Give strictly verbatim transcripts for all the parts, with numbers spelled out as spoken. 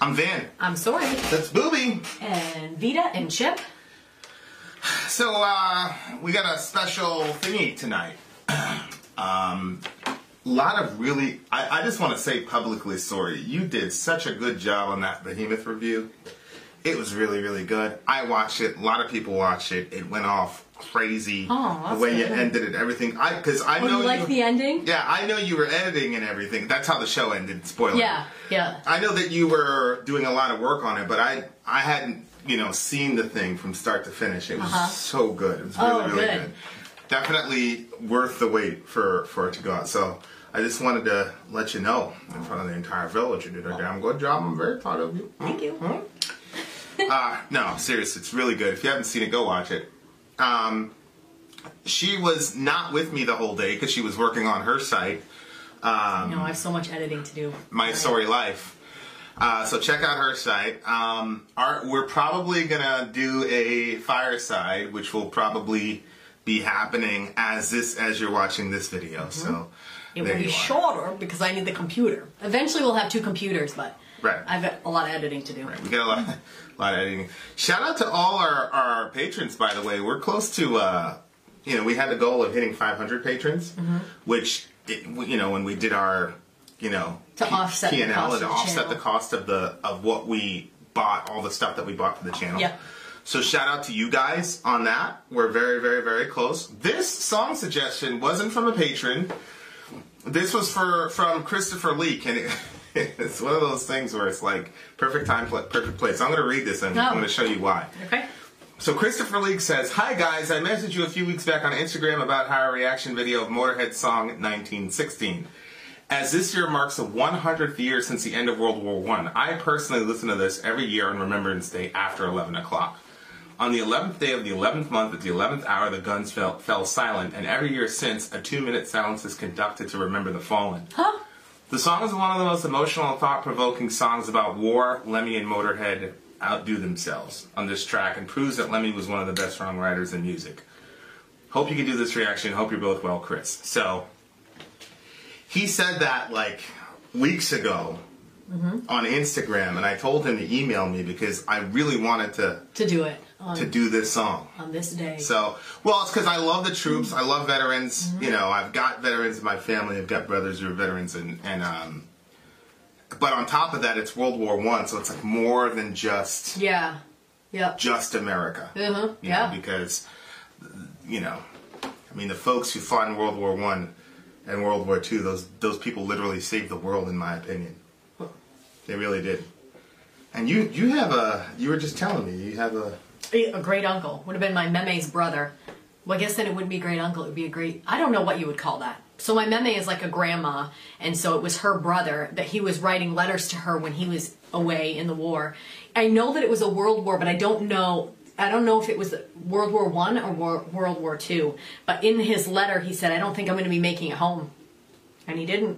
I'm Van. I'm Sorry. That's Booby. And Vita and Chip. So, uh, we got a special thingy tonight. um, a lot of really, I, I just want to say publicly, Sorry, you did such a good job on that Behemoth review. It was really, really good. I watched it. A lot of people watched it. It went off crazy. Oh, the way good. you ended it, everything. I because I Oh, know you like you, the ending? Yeah, I know you were editing and everything. That's how the show ended. Spoiler. Yeah, yeah. I know that you were doing a lot of work on it, but I I hadn't you know seen the thing from start to finish. It was Uh-huh. so good. It was really, Oh, really good. good. Definitely worth the wait for for it to go out. So I just wanted to let you know in front of the entire village, you did a damn good job. I'm very proud of you. Thank you. Hmm? uh, no, seriously, it's really good. If you haven't seen it, go watch it. Um, she was not with me the whole day because she was working on her site. Um, No, I have so much editing to do. My Sorry Life. Uh, so check out her site. Um, our, we're probably gonna do a fireside, which will probably be happening as this as you're watching this video. Mm-hmm. So It there will be you are. shorter because I need the computer. Eventually we'll have two computers, but Right. I've got a lot of editing to do. Right, we got a lot, a lot of editing. Shout out to all our, our patrons, by the way. We're close to, uh, you know, we had the goal of hitting five hundred patrons, mm-hmm. which, it, you know, when we did our, you know, To offset the P and L, cost to of the offset channel. the cost of the of what we bought, all the stuff that we bought for the channel. Yeah. So shout out to you guys on that. We're very, very, very close. This song suggestion wasn't from a patron. This was for from Christopher Leak, and it, it's one of those things where it's like perfect time, perfect place. I'm going to read this and Oh. I'm going to show you why. Okay. So Christopher Leak says, "Hi guys, I messaged you a few weeks back on Instagram about our reaction video of Motorhead's song nineteen sixteen. As this year marks the one hundredth year since the end of World War One, I personally listen to this every year on Remembrance Day after eleven o'clock. On the eleventh day of the eleventh month at the eleventh hour, the guns fell, fell silent, and every year since, a two-minute silence is conducted to remember the fallen. Huh? The song is one of the most emotional and thought-provoking songs about war. Lemmy and Motorhead outdo themselves on this track and proves that Lemmy was one of the best songwriters in music. Hope you can do this reaction. Hope you're both well, Chris." So, he said that like weeks ago mm-hmm. on Instagram, and I told him to email me because I really wanted to To do it. On, to do this song. on this day. So, well, it's because I love the troops. I love veterans. Mm-hmm. You know, I've got veterans in my family. I've got brothers who are veterans, and and um. But on top of that, it's World War One, so it's like more than just Yeah. Yep. just America. Uh-huh. You Yeah. know, because you know, I mean, the folks who fought in World War One and World War Two, those those people literally saved the world, in my opinion. They really did. And you you have a you were just telling me you have a. A great uncle would have been my meme's brother. Well, I guess then it wouldn't be great uncle. It would be a great. I don't know what you would call that. So my meme is like a grandma, and so it was her brother that he was writing letters to her when he was away in the war. I know that it was a world war, but I don't know. I don't know if it was World War One or War, World War Two. But in his letter, he said, "I don't think I'm going to be making it home," and he didn't.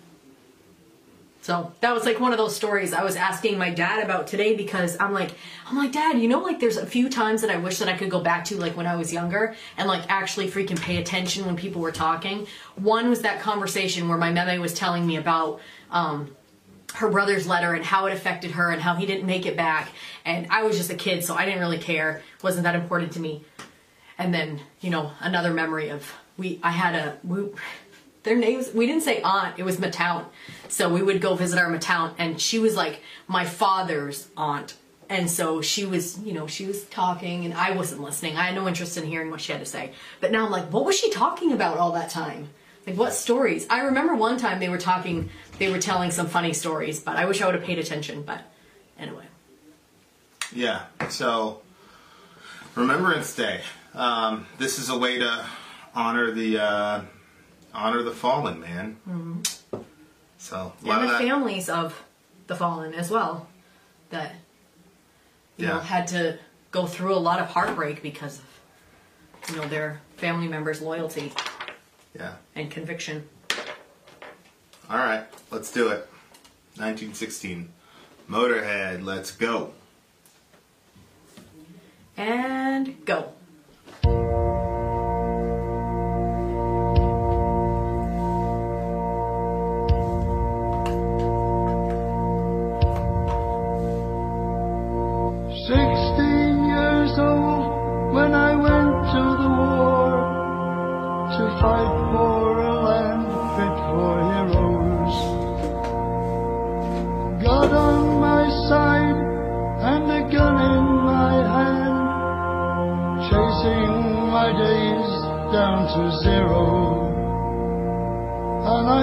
So that was like one of those stories I was asking my dad about today because I'm like, I'm like, Dad, you know, like there's a few times that I wish that I could go back to like when I was younger and like actually freaking pay attention when people were talking. One was that conversation where my meme was telling me about um, her brother's letter and how it affected her and how he didn't make it back. And I was just a kid, so I didn't really care. It wasn't that important to me. And then, you know, another memory of we, I had a, we, their names, we didn't say aunt, it was Matount. So we would go visit our Matount, and she was like my father's aunt. And so she was, you know, she was talking, and I wasn't listening. I had no interest in hearing what she had to say. But now I'm like, what was she talking about all that time? Like, what stories? I remember one time they were talking, they were telling some funny stories, but I wish I would have paid attention. But anyway. Yeah, so Remembrance Day. Um, this is a way to honor the uh, honor the fallen, man. Mm-hmm. So a lot and of the that, families of the fallen as well, that you Yeah. know had to go through a lot of heartbreak because of you know their family members' loyalty yeah. and conviction. All right, let's do it. nineteen sixteen, Motorhead. Let's go. And go.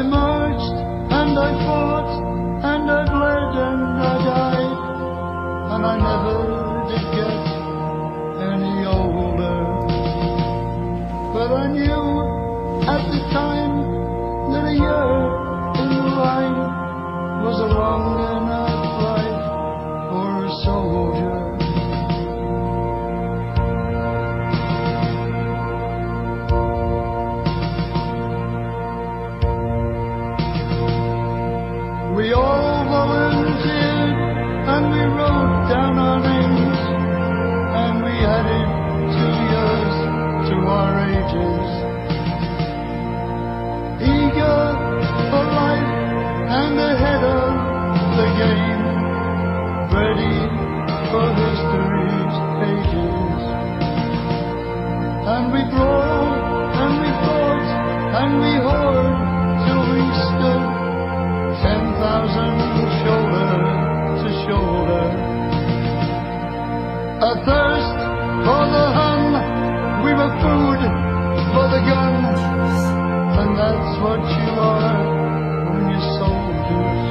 I marched and I fought and I bled and I died, and I never did get any older. But I knew at the time that a year in the line was a long enough life for a soldier. We all volunteered and we wrote down our names, and we added two years to our ages. Eager for life and ahead of the game, ready for history's pages. And we brawled and we fought and we hoard till we stood ten thousand shoulder to shoulder. A thirst for the Hun, we were food for the gun, and that's what you are when you're soldiers.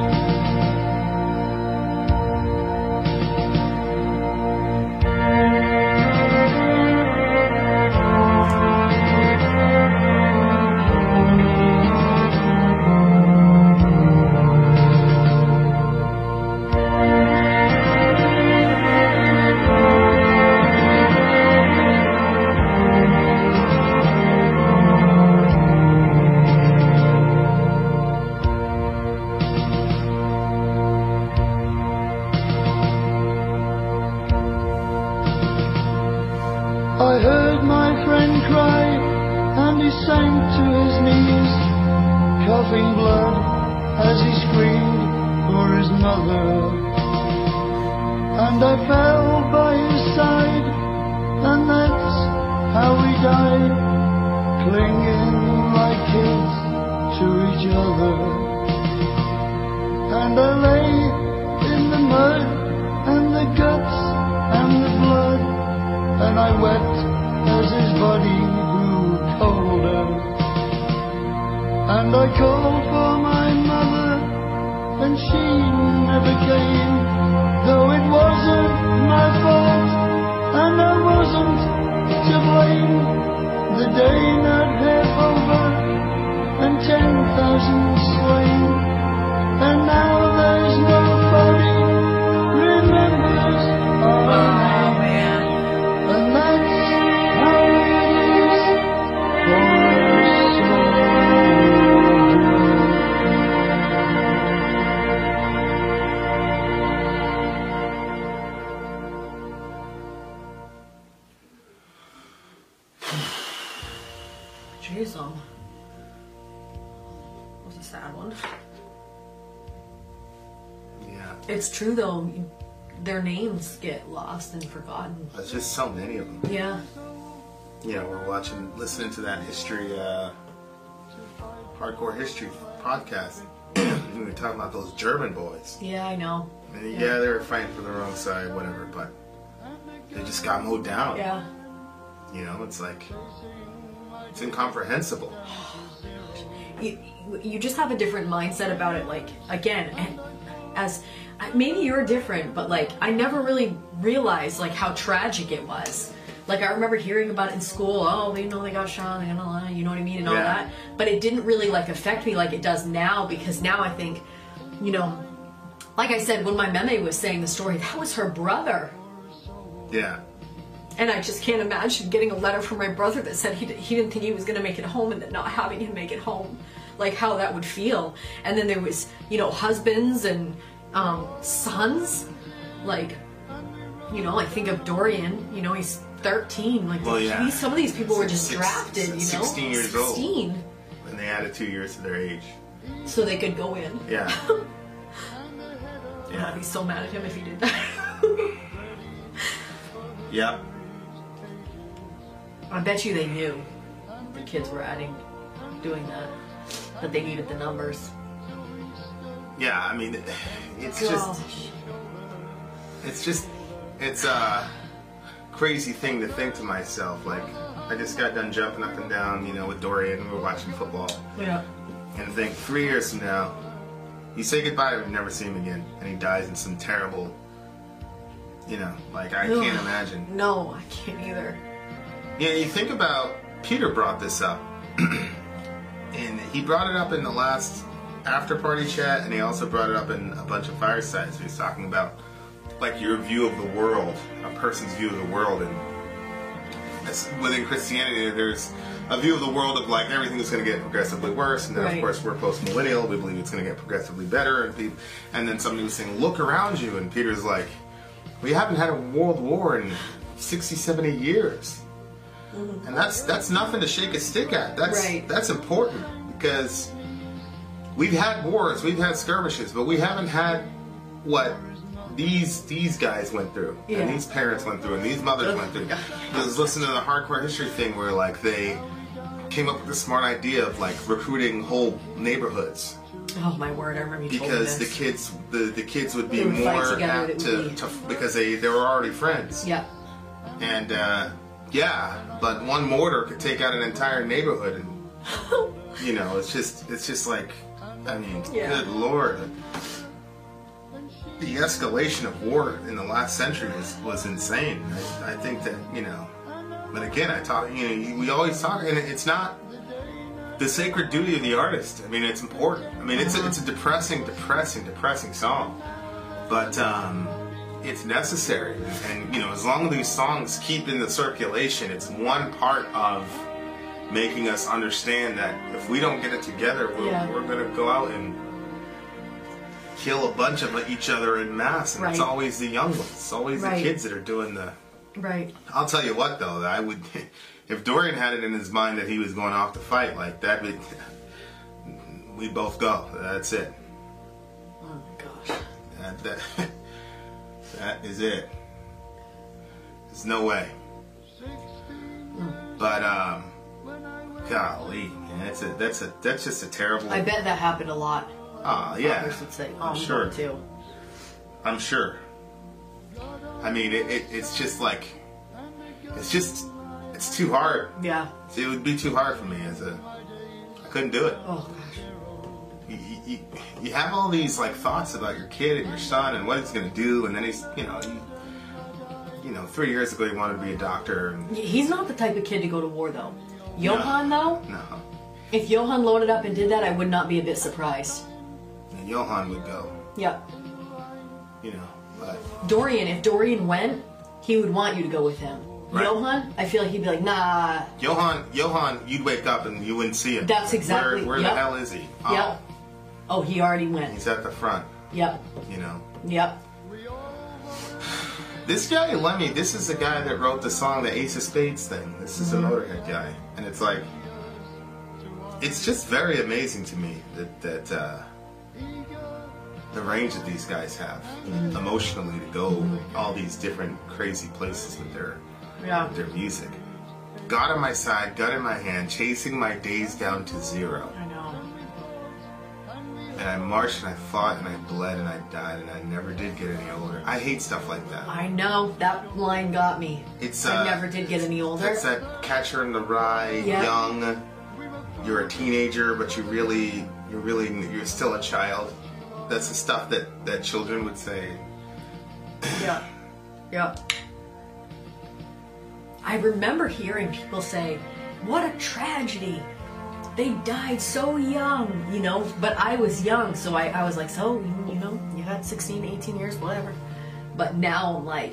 I heard my friend cry, and he sank to his knees, coughing blood as he screamed for his mother. And I fell by his side, and that's how we died, clinging like kids to each other. And I lay in the mud, and the guts, and the blood, and I wept as his body grew colder. And I called for my mother, and she never came, though it wasn't my fault, and I wasn't to blame. The day not half over, and ten thousand slain, and now there's nobody remembers our name. And that's how it is for a soldier. Jeez, um, that was a sad one. Yeah. It's true though, their names get lost and forgotten. There's just so many of them. Yeah. You know, we're watching, listening to that history, uh, hardcore history podcast. We were talking about those German boys. Yeah, I know. And Yeah. yeah, they were fighting for the wrong side, whatever, but they just got mowed down. Yeah. You know, it's like, it's incomprehensible. You, you just have a different mindset about it. Like, again, as maybe you're different, but like I never really realized like how tragic it was. Like I remember hearing about it in school. Oh, you know, they got shot. They got, you know what I mean, and all Yeah. that. But it didn't really like affect me like it does now, because now I think, you know, like I said, when my meme was saying the story, that was her brother. Yeah. And I just can't imagine getting a letter from my brother that said he, he didn't think he was going to make it home, and then not having him make it home. Like how that would feel. And then there was, you know, husbands and um, sons. Like, you know, I think of Dorian, you know, he's thirteen. Like, Well, yeah. these, some of these people were just Six- drafted, you know? sixteen years old. sixteen. And they added two years to their age. So they could go in. Yeah. I'd Yeah. be so mad at him if he did that. Yep. I bet you they knew the kids were adding, doing that. That they needed the numbers. Yeah, I mean, it's just, Gosh. it's just, it's a crazy thing to think to myself. Like, I just got done jumping up and down, you know, with Dorian. We were watching football. Yeah. and think three years from now, you say goodbye and never see him again, and he dies in some terrible, you know, like I Ugh. can't imagine. No, I can't either. Yeah, you think about, Peter brought this up, and he brought it up in the last after party chat, and he also brought it up in a bunch of firesides. He was talking about like your view of the world, a person's view of the world, and it's, within Christianity, there's a view of the world of like everything's going to get progressively worse, and then Right. of course we're post-millennial, we believe it's going to get progressively better, and people, and then somebody was saying, look around you, and Peter's like, we haven't had a world war in sixty, seventy years. And that's that's nothing to shake a stick at. That's Right. that's important because we've had wars, we've had skirmishes, but we haven't had what these these guys went through, Yeah. and these parents went through, and these mothers went through. I was listening to the Hardcore History thing where like they came up with the smart idea of like recruiting whole neighborhoods Oh my word! I remember you told me because the this. kids the, the kids would be They would fight more together, apt it to, would be- to because they they were already friends. Yeah. And uh, yeah, but one mortar could take out an entire neighborhood, and you know, it's just it's just like, I mean, Yeah. good lord, the escalation of war in the last century was was insane. I, I think that you know, but again, I talk, you know, we always talk, and it's not the sacred duty of the artist. I mean, it's important. I mean, it's a, it's a depressing, depressing, depressing song, but. um It's necessary, and you know, as long as these songs keep in the circulation, it's one part of making us understand that if we don't get it together, we're, Yeah. we're gonna go out and kill a bunch of each other in mass, and it's Right. always the young ones, it's always Right. the kids that are doing the. Right. I'll tell you what, though, I would, if Dorian had it in his mind that he was going off to fight like that, would we both go. That's it. Oh my gosh. That, that, that is it. There's no way. But um, golly, man, that's a that's a that's just a terrible. I bet that happened a lot. Oh yeah, Others would say, oh, I'm I'm sure. going too. I'm sure. I mean, it, it, it's just like, it's just, it's too hard. Yeah. It would be too hard for me as a. I couldn't do it. Oh gosh. You, you, you have all these like thoughts about your kid and your son and what he's gonna do, and then he's, you know, you, you know, three years ago he wanted to be a doctor. And, He's not the type of kid to go to war, though. Johan, though, no, if Johan loaded up and did that, I would not be a bit surprised. and Johan would go. Yep. You know, but Dorian, if Dorian went, he would want you to go with him. Right. Johan, I feel like he'd be like, nah. Johan, Johan, you'd wake up and you wouldn't see him. That's exactly- Where, where yep. the hell is he? Oh, Yep. Oh, he already went. he's at the front. Yep. You know. Yep. This guy, Lemmy, this is the guy that wrote the song, the Ace of Spades thing. This is a Motorhead guy. And it's like, it's just very amazing to me that, that uh, the range that these guys have emotionally to go all these different crazy places with their, Yeah. with their music. God on my side, gun in my hand, chasing my days down to zero. I know. And I marched and I fought and I bled and I died and I never did get any older. I hate stuff like that. I know. That line got me. It's, I uh, never did get any older. That's that Catcher in the Rye, Yeah. young. You're a teenager, but you really, you're really, you're still a child. That's the stuff that, that children would say. Yeah. Yep. I remember hearing people say, what a tragedy. They died so young, you know, but I was young, so I, I was like, so, you know, you had sixteen, eighteen years, whatever. But now I'm like,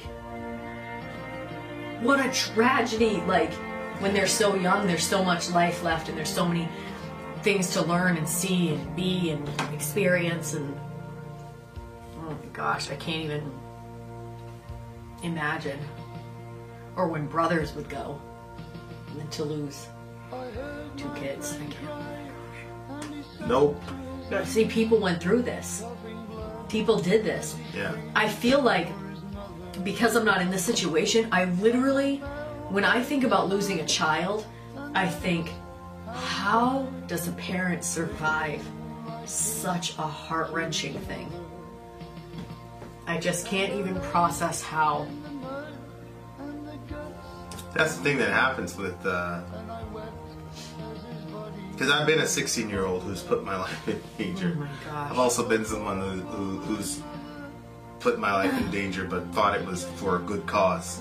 what a tragedy. Like, when they're so young, there's so much life left, and there's so many things to learn and see and be and experience, and oh my gosh, I can't even imagine. Or when brothers would go, and then to lose two kids. I can't. Nope. But see, people went through this. People did this. Yeah. I feel like, because I'm not in this situation, I literally, when I think about losing a child, I think, how does a parent survive such a heart-wrenching thing? I just can't even process how. That's the thing that happens with uh, Because I've been a sixteen-year-old who's put my life in danger. Oh my gosh. I've also been someone who, who, who's put my life in danger but thought it was for a good cause.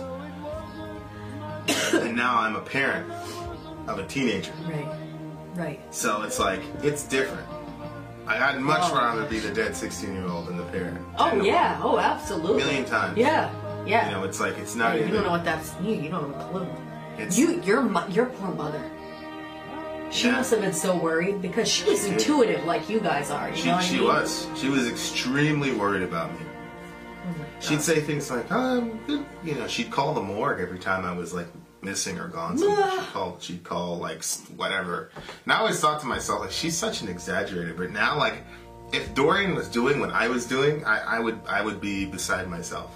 And now I'm a parent of a teenager. Right. Right. So it's like, it's different. I'd much Oh. rather be the dead sixteen-year-old than the parent. Oh And yeah. Oh, absolutely. A million times. Yeah. Yeah. You know, it's like, it's not you even... don't know what that's. You, you don't have a clue. It's- You, your, mo- your poor mother. She Yeah. must have been so worried because she was intuitive like you guys are. You She, know what she I mean? was. She was extremely worried about me. Oh my She'd God. say things like, um, you know, she'd call the morgue every time I was like missing or gone somewhere. she'd call, she'd call like s- whatever. And I always thought to myself, like, she's such an exaggerator. But now, like, if Dorian was doing what I was doing, I, I would, I would be beside myself.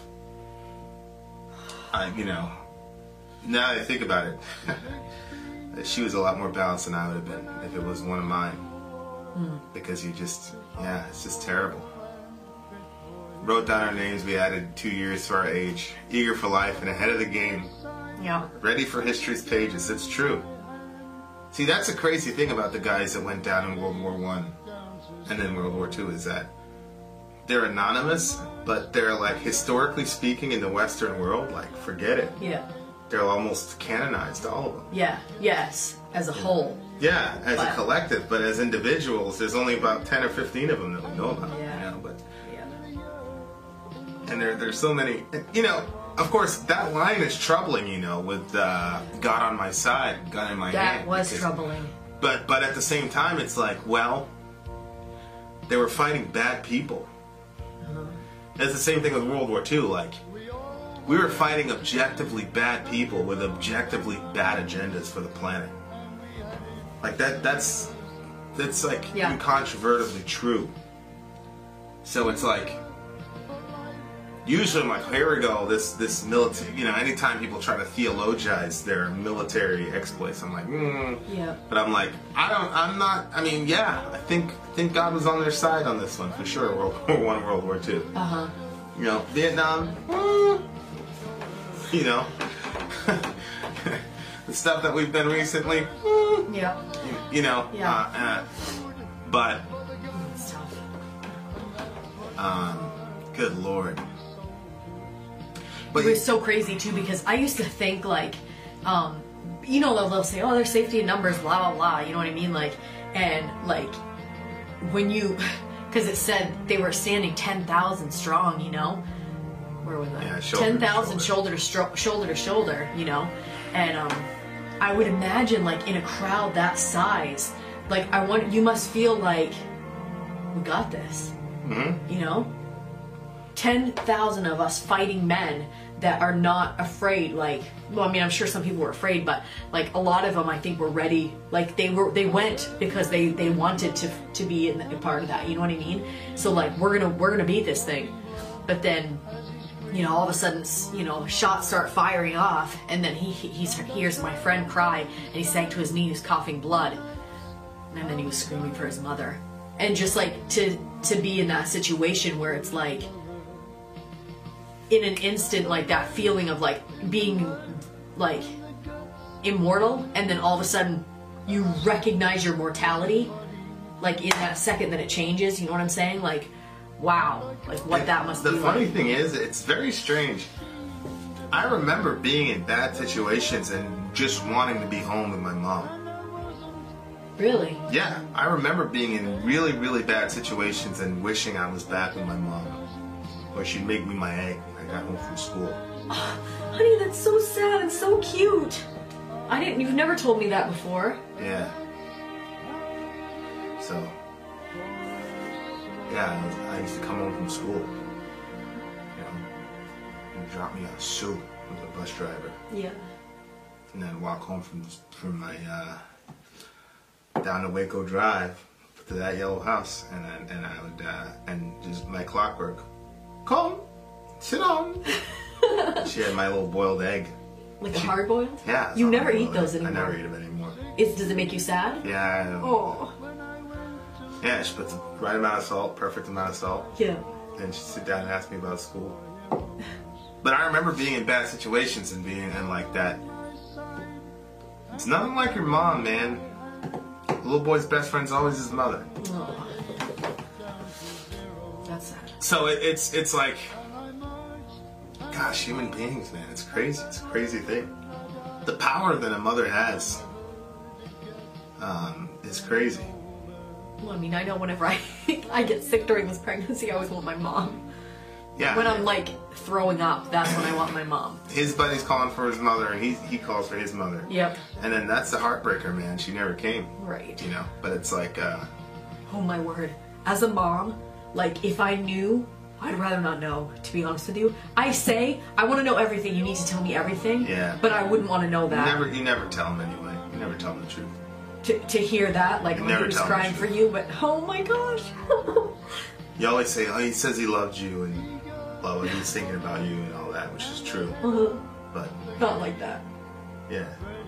I, you know, now that I think about it, she was a lot more balanced than I would have been if it was one of mine. Because you just, yeah, it's just terrible. Wrote down our names, we added two years to our age, eager for life and ahead of the game, Yeah. ready for history's pages. It's true. See, that's a crazy thing about the guys that went down in World War One and then World War Two is that they're anonymous, but they're like, historically speaking, in the Western world, like, forget it. Yeah. They're almost canonized, all of them. Yeah. Yes. As a whole. Yeah, as a But- collective, but as individuals, there's only about ten or fifteen of them that we know about. Yeah. You know, but Yeah. and there, there's so many. You know, of course, that line is troubling. You know, with uh, God on my side, gun in my That hand. was because- troubling. But but at the same time, it's like, well, they were fighting bad people. Uh-huh. It's the same thing with World War Two. Like, we were fighting objectively bad people with objectively bad agendas for the planet. Like that. That's that's like Yeah. incontrovertibly true. So it's like, usually I'm like, here we go. This this military. You know, anytime people try to theologize their military exploits, I'm like, mm. Yeah. But I'm like, I don't. I'm not. I mean, yeah. I think I think God was on their side on this one for sure. World War One, World War Two. Uh huh. You know, Vietnam. mm, You know, the stuff that we've been recently. mm, Yeah. You, you know. Yeah. Uh, uh, but It's tough. um, good Lord. It was so crazy too because I used to think like, um, you know, they'll, they'll say, "Oh, there's safety in numbers," blah blah blah. You know what I mean? Like, and like when you, because it said they were standing ten thousand strong. You know, where was that? Yeah, shoulder to ten thousand shoulder to stro- shoulder to shoulder. You know, and um, I would imagine like in a crowd that size, like I want you must feel like we got this. Mm-hmm. You know. ten thousand of us fighting men that are not afraid. Like, well, I mean, I'm sure some people were afraid, but like a lot of them, I think, were ready. Like they were, they went because they they wanted to to be in a part of that. You know what I mean? So like, we're gonna we're gonna beat this thing. But then, you know, all of a sudden, you know, shots start firing off, and then he he, he hears my friend cry, and he sank to his knees, coughing blood, and then he was screaming for his mother. And just like to to be in that situation where it's like, in an instant, like that feeling of like being like immortal, and then all of a sudden you recognize your mortality, like in that second that it changes. You know what I'm saying? Like, wow, like what that must The be funny like. thing is, it's very strange. I remember being in bad situations and just wanting to be home with my mom. Really? Yeah, I remember being in really, really bad situations and wishing I was back with my mom. Or she'd make me my egg when I got home from school. Honey, that's so sad and so cute. I didn't. You've never told me that before. Yeah. So, yeah, I, was, I used to come home from school, you know, and drop me off Sue with a bus driver, Yeah. and then walk home from from my uh, down to Waco Drive to that yellow house, and I, and I would uh, and just my clockwork, come, sit down. She had my little boiled egg. Like a She- hard boiled? Yeah. You it's never hard-boiled eat those egg. anymore. I never eat them anymore. Is, does it make you sad? Yeah. I know. Oh. Yeah, she puts the right amount of salt, perfect amount of salt. Yeah. And she'd sit down and ask me about school. But I remember being in bad situations and being in like that. It's nothing like your mom, man. little boy's best friend's always his mother. Oh. That's sad. So it, it's it's like, gosh, human beings, man, it's crazy. It's a crazy thing. The power that a mother has um, is crazy. Well, I mean, I know whenever I I get sick during this pregnancy, I always want my mom. Yeah. When I'm like throwing up, that's when I want my mom. His buddy's calling for his mother, and he he calls for his mother. Yep. And then that's the heartbreaker, man. She never came. Right. You know, but it's like, uh, Oh my word. As a mom, like if I knew, I'd rather not know, to be honest with you. I say, I want to know everything. You need to tell me everything. Yeah. But I wouldn't want to know you that. never you never tell him anyway. You never tell him the truth. To, to hear that, like You when never he was tell me crying the for truth. you, but oh my gosh. You always say, oh, he says he loved you and blah, blah, he's thinking about you and all that, which is true. Uh-huh. But Not like that. yeah.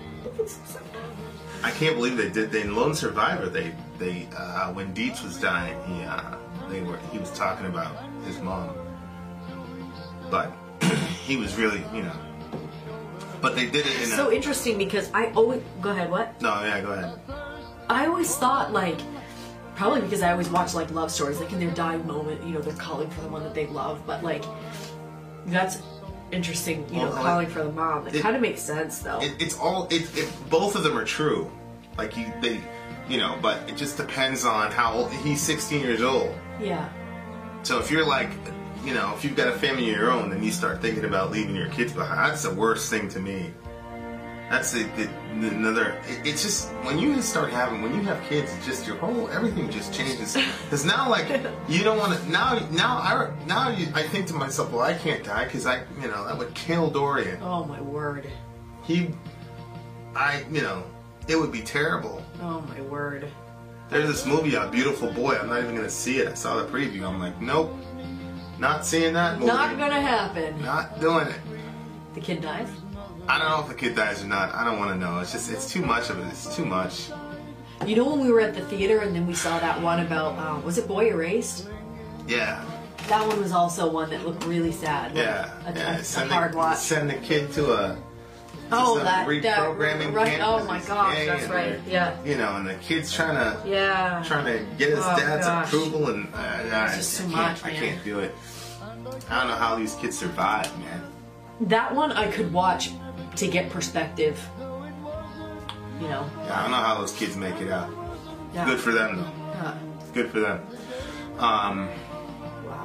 I can't believe they did. They, in Lone Survivor, they they uh, when Dietz was dying, he uh, they were he was talking about his mom, but he was really, you know. But they did it in So a. interesting because I always go ahead. What? No, yeah, go ahead. I always thought like, probably because I always watch like love stories, like in their dying moment, you know, they're calling for the one that they love, but like, that's interesting, you know, Well, calling like, for the mom. It, it- kind of makes sense though. It, it's all it, it. Both of them are true. Like you, they, you know. But it just depends on how old. He's sixteen years old. yeah. So if you're like, you know, if you've got a family of your own, then you start thinking about leaving your kids behind. That's the worst thing to me. That's the, the, the another. It, it's just when you start having, when you have kids, it's just your whole everything just changes. Because now, like, you don't want to. Now, now I now you, I think to myself, well, I can't die because I, you know, that would kill Dorian. Oh my word. He, I, you know, it would be terrible. Oh my word. There's this movie, A Beautiful Boy. I'm not even gonna see it. I saw the preview. I'm like, nope, not seeing that movie. Not gonna happen. Not doing it. The kid dies. I don't know if the kid dies or not. I don't want to know. It's just, it's too much of it. It's too much. You know when we were at the theater and then we saw that one about, uh, was it Boy Erased? Yeah, That one was also one that looked really sad. Like, yeah. A, yeah. a, a Send hard the, watch. Send the kid to a. Oh, some that, that reprogramming right. camp Oh 'cause my he's gosh, gay that's and right. they're- Yeah. You know, and the kid's trying to Yeah. trying to get his Oh, dad's gosh. approval, and uh, I, It's just I too can't, much, I man. can't do it. I don't know how these kids survive, man. That one I could watch to get perspective. You know. Yeah, I don't know how those kids make it out. Yeah. Good for them, though. Yeah. Good for them. Um, Wow.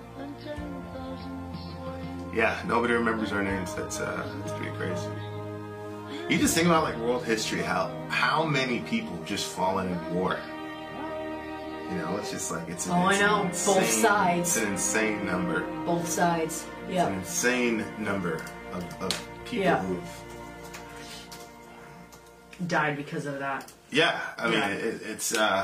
yeah, nobody remembers our names. That's uh, that's pretty crazy. You just think about like world history, how how many people just fallen in war. You know, it's just like it's an, Oh, I it's know. an Both insane- sides. It's an insane number. Both sides. It's an Yeah. insane number of, of people Yeah. who've. Died because of that. Yeah, I mean Yeah. it, it's. Uh,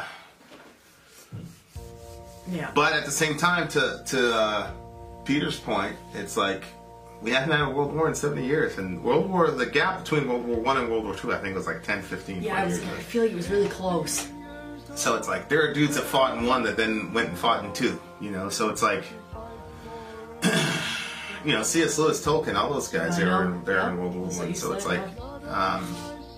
Yeah. But at the same time, to to uh, Peter's point, it's like we haven't had a world war in seventy years, and World War the gap between World War One and World War Two, I think, was like ten, fifteen, Yeah, I, twenty was, years. I feel like it was really close. So it's like there are dudes that fought in one that then went and fought in two, you know. So it's like, you know, C S. Lewis, Tolkien, all those guys, I they were know. in, they were in Yeah. World War So One. you So it's said, like, um,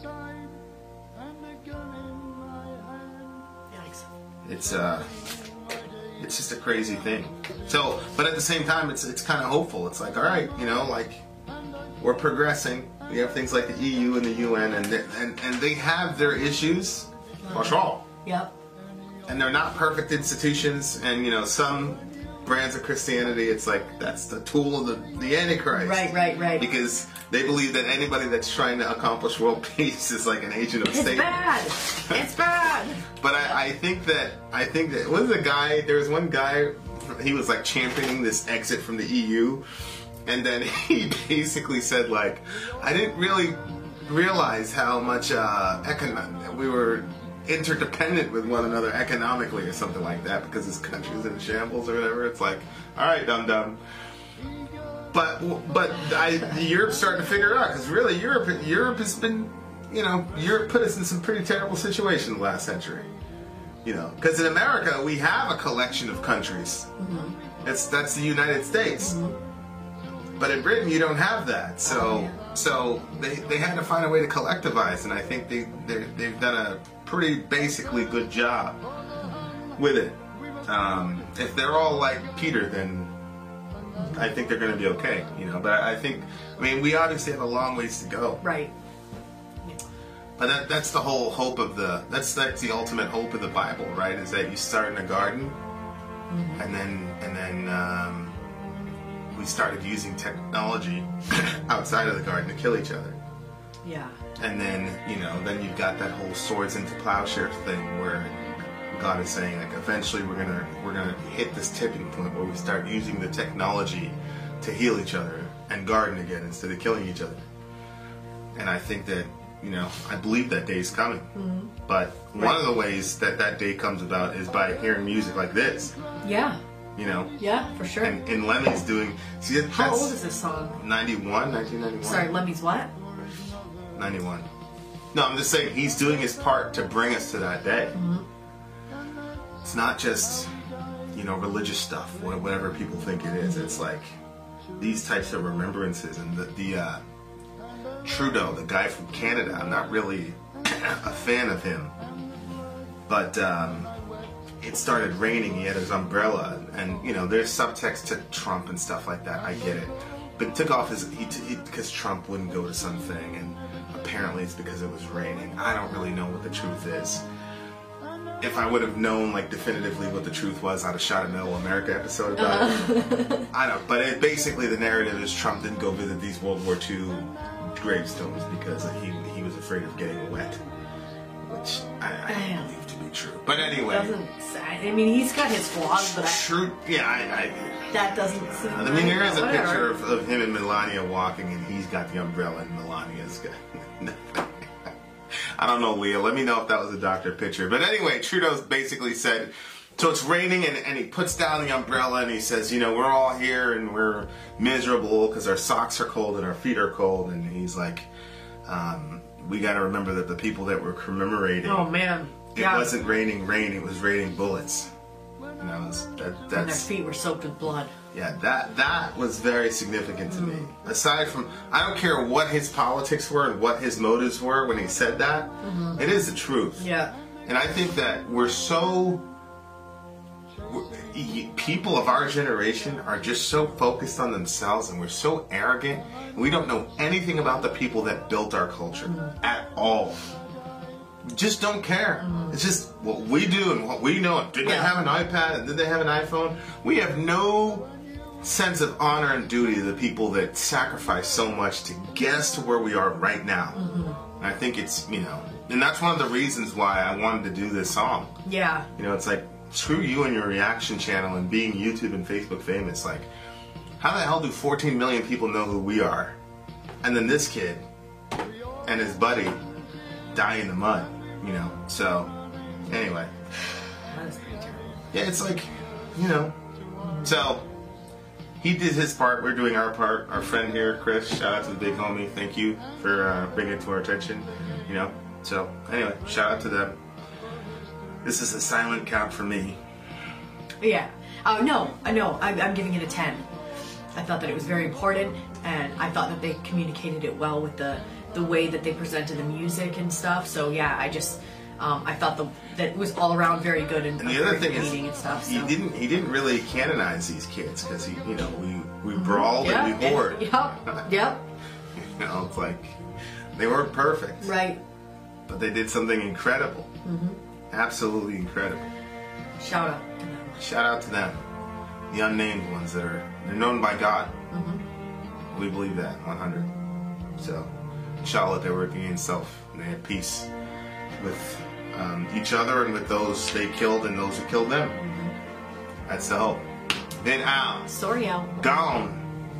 Yikes. it's uh, it's just a crazy thing. So, but at the same time, it's it's kind of hopeful. It's like, all right, you know, like we're progressing. We have things like the E U and the U N, and they, and and they have their issues, for sure. Yep. And they're not perfect institutions. And you know, some brands of Christianity, it's like that's the tool of the the Antichrist. Right, right, right. Because they believe that anybody that's trying to accomplish world peace is like an agent of It's Satan. bad. It's bad. But I, I think that I think that was a guy. There was one guy. He was like championing this exit from the E U, and then he basically said like, I didn't really realize how much uh, economic we were interdependent with one another economically or something like that because this country's in shambles or whatever. It's like, all right, dum dum. But but I, Europe's starting to figure it out because really Europe Europe has been, you know, Europe put us in some pretty terrible situations last century. You know, because in America we have a collection of countries. Mm-hmm. That's that's the United States. Mm-hmm. But in Britain, you don't have that. So so they, they had to find a way to collectivize, and I think they, they, they've done a pretty basically good job with it. Um, if they're all like Peter, then I think they're going to be okay, you know. But I think, I mean, we obviously have a long ways to go. Right. But that, that's the whole hope of the, that's that's the ultimate hope of the Bible, right? Is that you start in a garden, mm-hmm. and then and then um, we started using technology outside of the garden to kill each other. Yeah. And then, you know, then you've got that whole swords into plowshares thing where God is saying, like, eventually we're gonna we're gonna hit this tipping point where we start using the technology to heal each other and garden again instead of killing each other. And I think that, you know, I believe that day is coming. Mm-hmm. But right. one of the ways that that day comes about is by hearing music like this. Yeah. You know? Yeah, for sure. And, and Lemmy's doing... See, that's How old is this song? ninety-one, nineteen ninety-one. Sorry, Lemmy's what? ninety-one. No, I'm just saying he's doing his part to bring us to that day. Mm-hmm. It's not just, you know, religious stuff, whatever people think it is. It's like these types of remembrances. And the, the uh, Trudeau, the guy from Canada, I'm not really a fan of him. But um, it started raining, he had his umbrella. And, you know, there's subtext to Trump and stuff like that, I get it. But he took off his, he, he, because Trump wouldn't go to something, and apparently it's because it was raining. I don't really know what the truth is. If I would have known, like, definitively what the truth was, I'd have shot a Middle America episode about uh-huh. it. I don't, but it, basically the narrative is Trump didn't go visit these World War Two gravestones because he he was afraid of getting wet, which I, I don't believe to be true. But anyway, doesn't, I mean, he's got his flaws, but true. I, yeah, I, I. That doesn't seem. I mean, there is a whatever. picture of, of him and Melania walking, and he's got the umbrella, and Melania's got. I don't know, Leah. Let me know if that was a doctor picture. But anyway, Trudeau's basically said, so it's raining, and, and he puts down the umbrella, and he says, you know, we're all here, and we're miserable because our socks are cold and our feet are cold. And he's like, um, we got to remember that the people that we're commemorating. Oh, man. It yeah. wasn't raining rain, it was raining bullets. And that was, that, that's, and their feet were soaked with blood. Yeah, that that was very significant to mm. me. Aside from, I don't care what his politics were and what his motives were when he said that, mm-hmm. it is the truth. Yeah. And I think that we're so, we're, people of our generation are just so focused on themselves, and we're so arrogant, and we don't know anything about the people that built our culture mm. at all. Just don't care. Mm. It's just what we do and what we know. Did yeah. they have an iPad and did they have an iPhone? We have no sense of honor and duty to the people that sacrifice so much to get us to where we are right now. Mm-hmm. And I think it's, you know, and that's one of the reasons why I wanted to do this song. Yeah. You know, it's like, screw you and your reaction channel and being YouTube and Facebook famous. Like, how the hell do fourteen million people know who we are? And then this kid and his buddy die in the mud, you know? So, anyway. That is pretty terrible. Yeah, it's like, you know, so he did his part, we're doing our part. Our friend here, Chris, shout out to the big homie, thank you for uh, bringing it to our attention, you know? So, anyway, shout out to them. This is a silent count for me. Yeah. Uh, no, I know. I'm, I'm giving it a ten. I thought that it was very important, and I thought that they communicated it well with the, the way that they presented the music and stuff. So, yeah, I just... Um, I thought the, that it was all around very good and, and the other thing is and stuff. So. He didn't he didn't really canonize these kids because he you know we we brawled yeah, and we whored. Yep. Yep. You know, it's like they weren't perfect, right? But they did something incredible, mm-hmm. absolutely incredible. Shout out to them. Shout out to them, the unnamed ones that are they're known by God. Mm-hmm. We believe that one hundred. So, inshallah, they were being self and they had peace with um, each other and with those they killed and those who killed them. Mm-hmm. That's the hope. Then out. Sorry, out. Gone.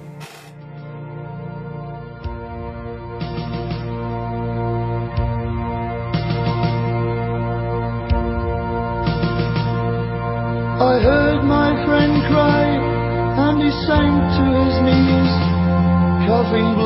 I heard my friend cry, and he sank to his knees, coughing blood.